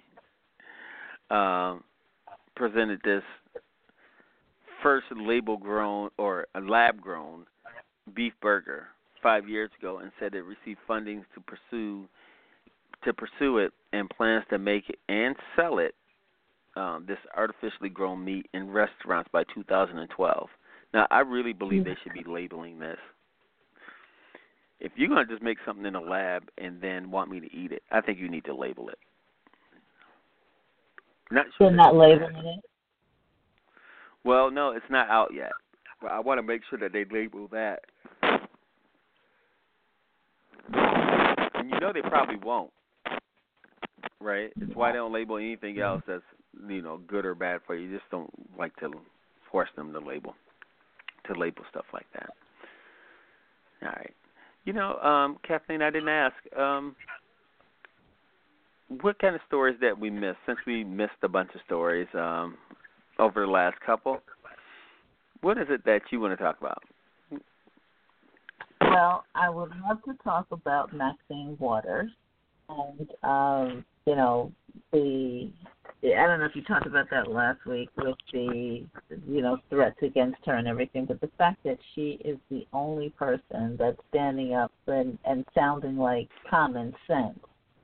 presented this first label-grown or a lab-grown beef burger 5 years ago and said it received funding to pursue it and plans to make it and sell it, this artificially grown meat, in restaurants by 2012. Now, I really believe they should be labeling this. If you're going to just make something in a lab and then want me to eat it, I think you need to label it. Not sure. They're not labeling it? Well, no, it's not out yet. But I want to make sure that they label that. And they probably won't. Right? It's why they don't label anything else that's, good or bad for you. You just don't like to force them to label stuff like that. All right. Kathleen, I didn't ask. What kind of stories that we missed? Since we missed a bunch of stories over the last couple, what is it that you want to talk about? Well, I would love to talk about Maxine Waters and, I don't know if you talked about that last week with the, threats against her and everything, but the fact that she is the only person that's standing up and sounding like common sense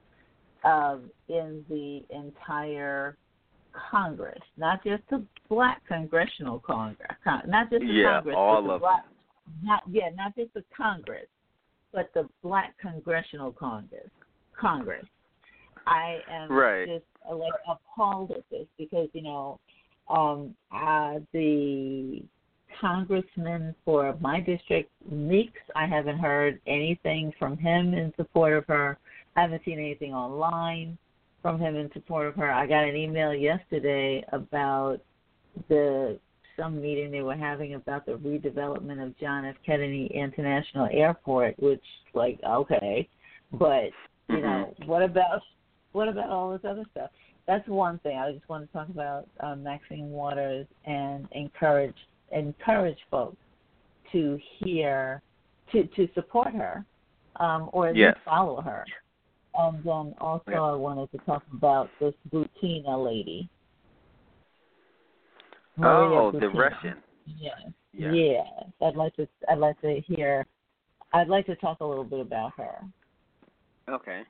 in the entire Congress, not just the Black Congressional Congress, not just the Congress, all but of Black, them. not just the Congress, but the Black Congressional Congress. I am just appalled at this because the congressman for my district, Meeks, I haven't heard anything from him in support of her. I haven't seen anything online from him in support of her. I got an email yesterday about some meeting they were having about the redevelopment of John F. Kennedy International Airport, which, okay, but what about all this other stuff? That's one thing. I just want to talk about Maxine Waters and encourage folks to to support her, or at least follow her. And then also I wanted to talk about this Butina lady. Maria the Butina. Russian. Yeah. I'd like to talk a little bit about her. Okay.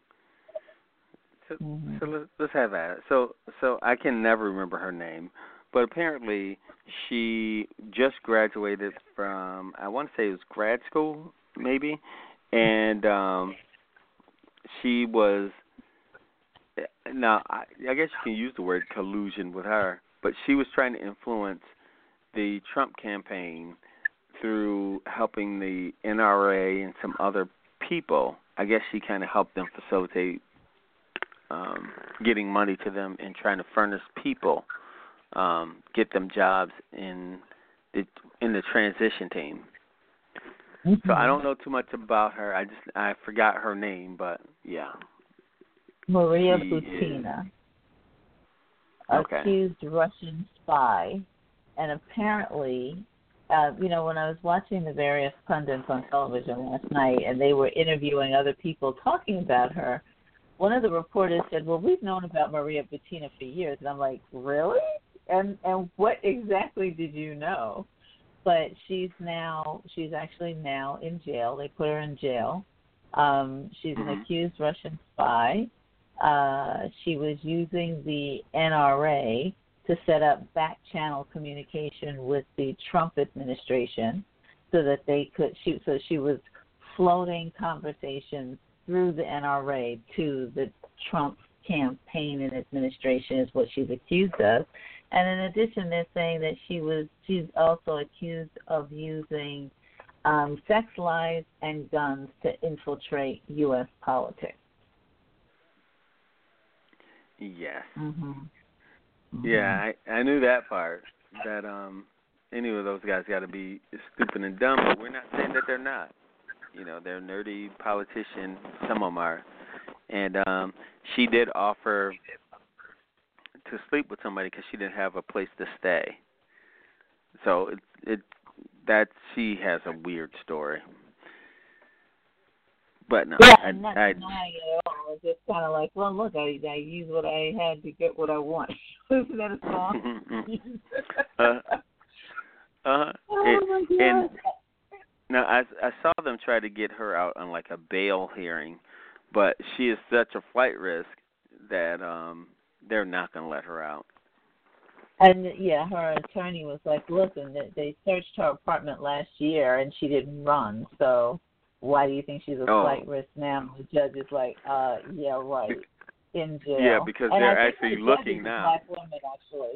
So let's have that. So I can never remember her name, but apparently she just graduated from, I want to say it was grad school maybe, and she was, now I guess you can use the word collusion with her, but she was trying to influence the Trump campaign through helping the NRA and some other people. I guess she kind of helped them facilitate getting money to them and trying to furnish people, get them jobs in the transition team. Mm-hmm. So I don't know too much about her. I forgot her name, but yeah. Maria Butina, accused Russian spy, and apparently, when I was watching the various pundits on television last night, and they were interviewing other people talking about her, one of the reporters said, "Well, we've known about Maria Butina for years," and I'm like, "Really? And what exactly did you know?" But she's actually now in jail. They put her in jail. She's an accused Russian spy. She was using the NRA to set up back channel communication with the Trump administration so that they could so she was floating conversations through the NRA to the Trump campaign and administration is what she's accused of. And in addition, they're saying that she's also accused of using sex lies and guns to infiltrate U.S. politics. Yes. Mm-hmm. Yeah, I knew that part, that any of those guys got to be stupid and dumb, but we're not saying that they're not. They're nerdy politicians, some of them are. And she did offer to sleep with somebody because she didn't have a place to stay. So that she has a weird story. But no, I'm not denying it at all. It's just kind of like, well, look, I use what I had to get what I want. Isn't that a song? Oh my God. And now I saw them try to get her out on like a bail hearing, but she is such a flight risk that they're not going to let her out. And her attorney was like, "Listen, they searched her apartment last year and she didn't run, so why do you think she's a flight risk now?" The judge is like, yeah, right, in jail. Yeah, because and they're actually looking now. Black woman, actually.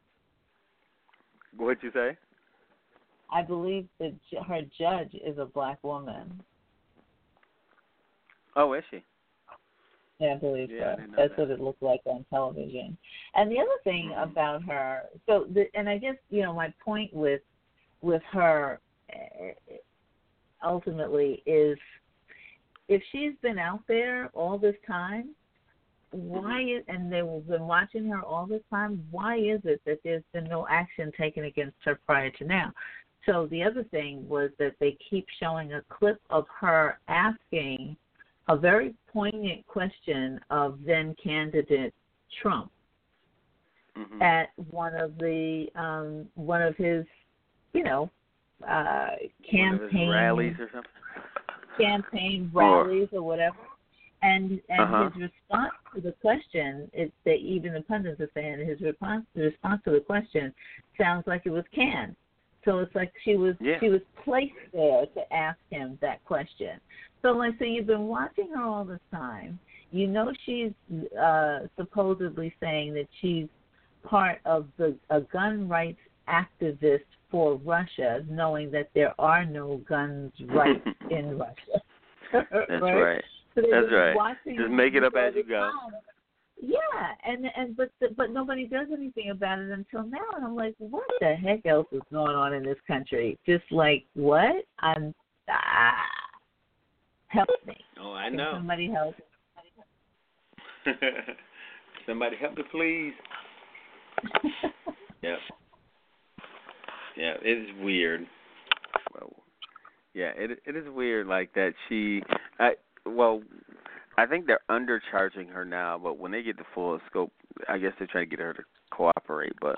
What'd you say? I believe that her judge is a black woman. Oh, is she? Yeah, I believe so. That's what it looked like on television. And the other thing about her, and I guess my point with her, ultimately is, if she's been out there all this time, and they've been watching her all this time, why is it that there's been no action taken against her prior to now? So the other thing was that they keep showing a clip of her asking a very poignant question of then candidate Trump at one of his, campaign rallies or something. Campaign rallies or whatever. And his response to the question is that even the pundits are saying his response to the question sounds like it was canned. So it's like she was placed there to ask him that question. So you've been watching her all this time. You know she's supposedly saying that she's part of a gun rights activist for Russia, knowing that there are no guns rights in Russia. That's right. So that's right. Just make it up as you go. Yeah, but nobody does anything about it until now, and I'm like, what the heck else is going on in this country? Just like what? Help me. Oh, I know. Can somebody help? Somebody help me, please. Yep. Yeah, it is weird. Well, yeah, it is weird like that. I think they're undercharging her now, but when they get the full scope, I guess they're trying to get her to cooperate, but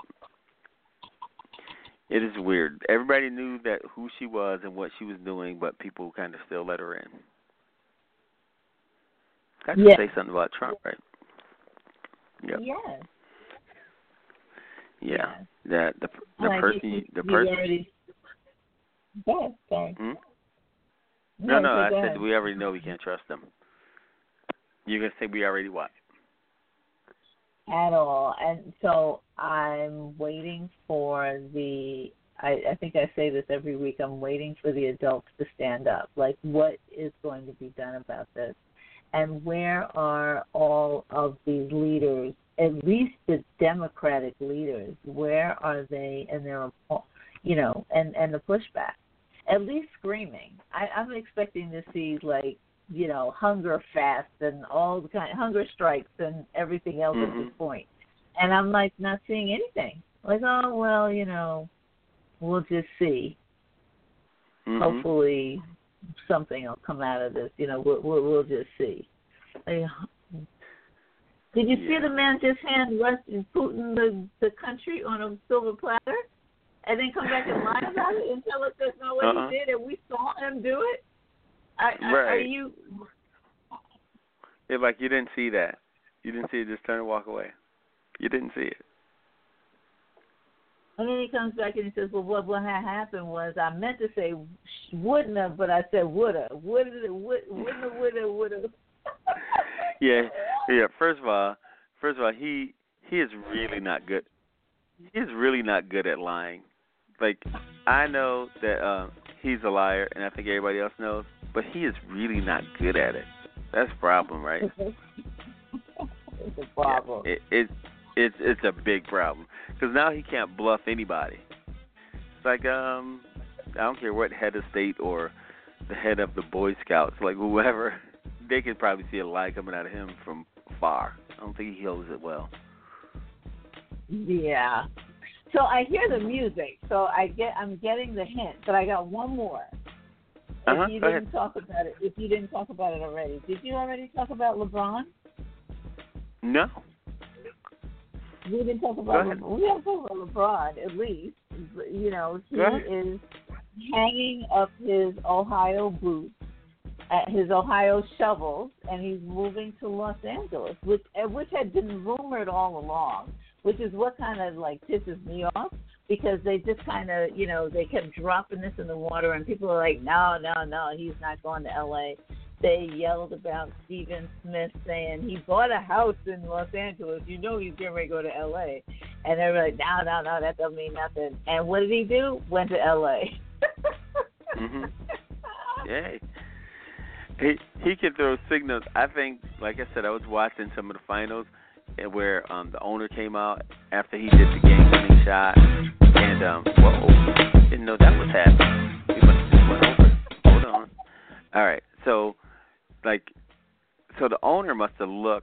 it is weird. Everybody knew that who she was and what she was doing, but people kind of still let her in. I can say something about Trump, right? Yep. Yes. Yeah. That the person. Yes, sorry. Hmm? No, I said we already know we can't trust them. You're going to say we already what? At all. And so I'm waiting for I think I say this every week, I'm waiting for the adults to stand up. Like, what is going to be done about this? And where are all of these leaders, at least the Democratic leaders, where are they and their, and the pushback? At least screaming. I'm expecting to see, hunger fasts and all the hunger strikes and everything else at this point. And I'm, not seeing anything. Oh, well, we'll just see. Hopefully something will come out of this. We'll just see. Did you see the man just hand Putin the country on a silver platter and then come back and lie about it and tell us that's not what he did and we saw him do it? Are you... It's like you didn't see that. You didn't see it, just turn and walk away. You didn't see it. And then he comes back and he says, well, what had happened was I meant to say wouldn't have, but I said woulda. Wouldn't have, woulda. Yeah. First of all, he is really not good. He's really not good at lying. I know that he's a liar, and I think everybody else knows, but he is really not good at it. That's a problem, right? It's a problem. Yeah, it's a big problem because now he can't bluff anybody. It's I don't care what head of state or the head of the Boy Scouts, whoever, they could probably see a lie coming out of him from far. I don't think he holds it well. Yeah. So I hear the music, so I'm getting the hint, but I got one more. If you didn't talk about it already. Did you already talk about LeBron? No. We didn't talk about LeBron, at least. He is hanging up his Ohio boots, his Ohio shovels, and he's moving to Los Angeles, which had been rumored all along, which is what kind of pisses me off, because they just kind of, they kept dropping this in the water, and people are like, no, he's not going to L.A. They yelled about Stephen Smith saying he bought a house in Los Angeles. He's getting ready to go to L.A. And they were like, no, that doesn't mean nothing. And what did he do? Went to L.A. Yeah. He can throw signals. I think, like I said, I was watching some of the finals where the owner came out after he did the game-winning shot, and didn't know that was happening. He must have just went over. Hold on. All right. So, so the owner must have looked,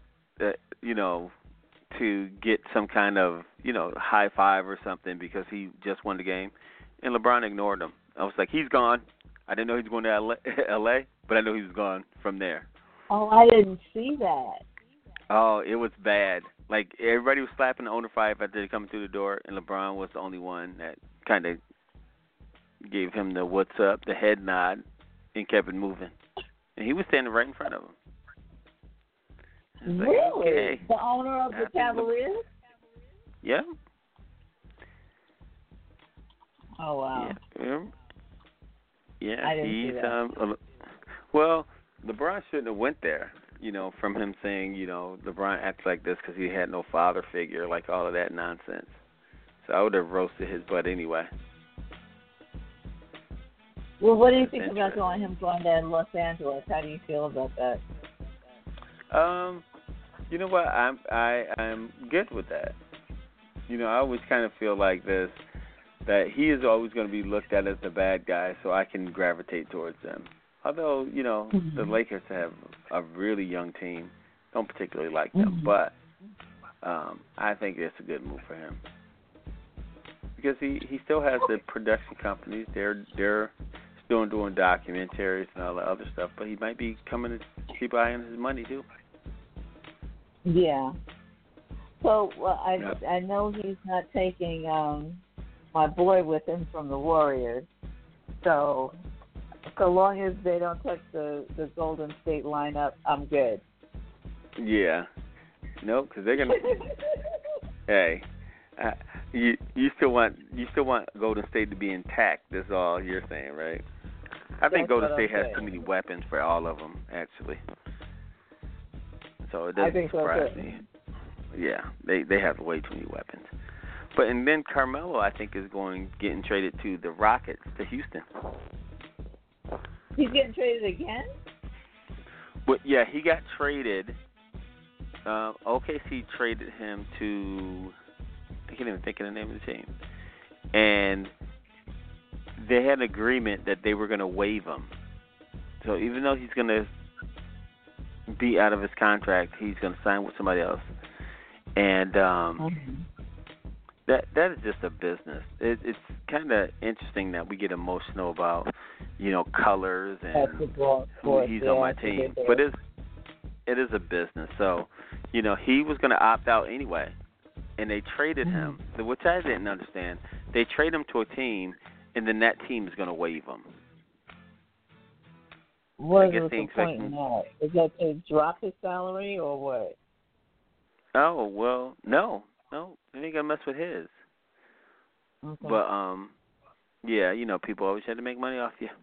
to get some kind of, high five or something because he just won the game, and LeBron ignored him. I was like, he's gone. I didn't know he was going to LA, but I know he was gone from there. Oh, I didn't see that. Oh, it was bad. Like, everybody was slapping the owner five after they coming through the door, and LeBron was the only one that kind of gave him the what's up, the head nod, and kept it moving. And he was standing right in front of him. Really? Like, okay. The owner of the Cavaliers? Yeah. Oh, wow. Yeah. I didn't see that. Well, LeBron shouldn't have went there, from him saying, LeBron acts like this because he had no father figure, like all of that nonsense. So I would have roasted his butt anyway. Well, what do you think about him going to Los Angeles? How do you feel about that? You know what? I'm good with that. I always kind of feel like this, that he is always going to be looked at as the bad guy, so I can gravitate towards them. Although, the Lakers have a really young team, don't particularly like them, but I think it's a good move for him because he still has the production companies. They're still doing documentaries and all the other stuff, but he might be coming to keep an eye on his money too. Yeah. So I know he's not taking my boy with him from the Warriors. So long as they don't touch the Golden State lineup, I'm good. Yeah. No, because they're gonna. Hey, you still want Golden State to be intact. That's all you're saying, right? I think Golden State has too many weapons for all of them, actually. So it doesn't surprise me. Yeah, they have way too many weapons. But and then Carmelo, I think, is getting traded to the Rockets, to Houston. He's getting traded again? But yeah, he got traded. OKC traded him to. I can't even think of the name of the team. And they had an agreement that they were going to waive him. So even though he's going to be out of his contract, he's going to sign with somebody else. And that is just a business. It's kind of interesting that we get emotional about, colors and who he's on my team. But it is a business. So, he was going to opt out anyway. And they traded him, which I didn't understand. They trade him to a team, and then that team is going to waive him. What is the point in that? Is that to drop his salary or what? Oh, well, no. They ain't going to mess with his. Okay. But, yeah, people always had to make money off you.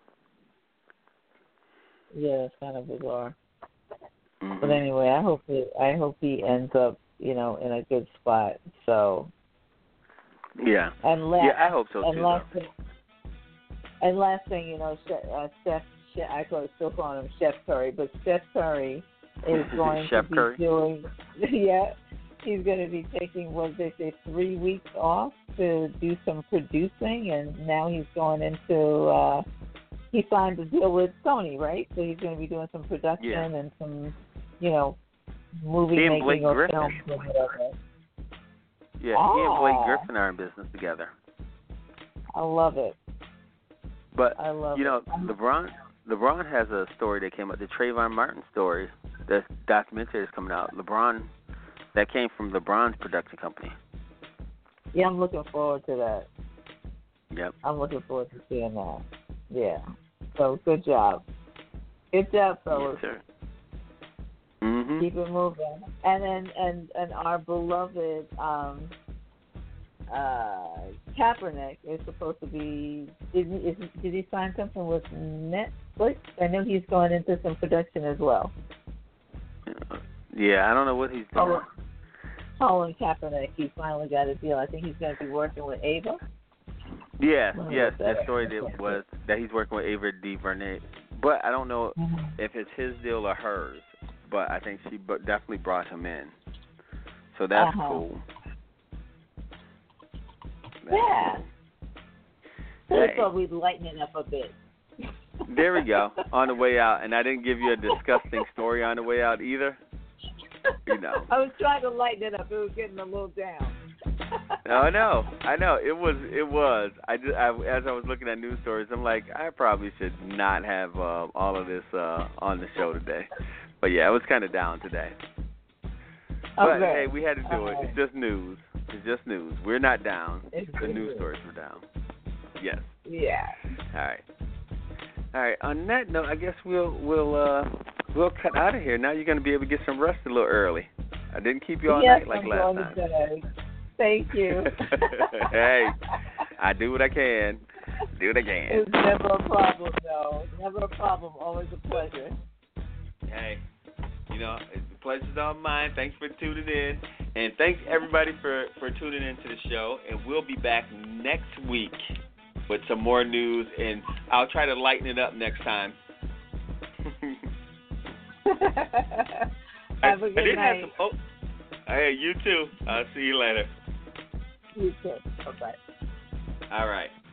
Yeah, it's kind of bizarre. Mm-hmm. But anyway, I hope he ends up, in a good spot. So. Yeah. I hope so too. And last thing, Steph. I still call him Chef Curry, but Steph Curry is going Chef to be Curry. doing. Yeah, he's going to be taking 3 weeks off to do some producing, and now he's going into. He signed a deal with Sony, right? So he's going to be doing some production and some, movie making or films or whatever. Yeah, he and Blake Griffin are in business together. I love it. But I love it. LeBron has a story that came out, the Trayvon Martin story. That documentary is coming out. That came from LeBron's production company. Yeah, I'm looking forward to that. Yep. I'm looking forward to seeing that. Yeah. So good job. Good job, fellas. Yes, sir. Mm-hmm. Keep it moving. And then our beloved Kaepernick is supposed to be. Did he sign something with Netflix? I know he's going into some production as well. Yeah, I don't know what he's doing. Colin Kaepernick, he finally got a deal. I think he's going to be working with Ava. Yes. That story was that he's working with Ava DuVernay, but I don't know if it's his deal or hers. But I think she definitely brought him in, so that's cool. Yeah. So I thought we'd lighten it up a bit. There we go. On the way out, and I didn't give you a disgusting story on the way out either. You know. I was trying to lighten it up. It was getting a little down. I know. It was. As I was looking at news stories, I'm like, I probably should not have all of this on the show today. But yeah, it was kind of down today. But hey, we had to do it. It's just news. It's just news. We're not down. The news stories were down. Yes. Yeah. All right. On that note, I guess we'll cut out of here. Now you're going to be able to get some rest a little early. I didn't keep you all night like last time. Today. Thank you. Hey, I do what I can. Do what I can. It's never a problem, though. Never a problem. Always a pleasure. Hey, the pleasure's all mine. Thanks for tuning in. And thanks, everybody, for tuning into the show. And we'll be back next week with some more news. And I'll try to lighten it up next time. Have a good night. Hey, you too. I'll see you later. You too. Bye-bye. All right.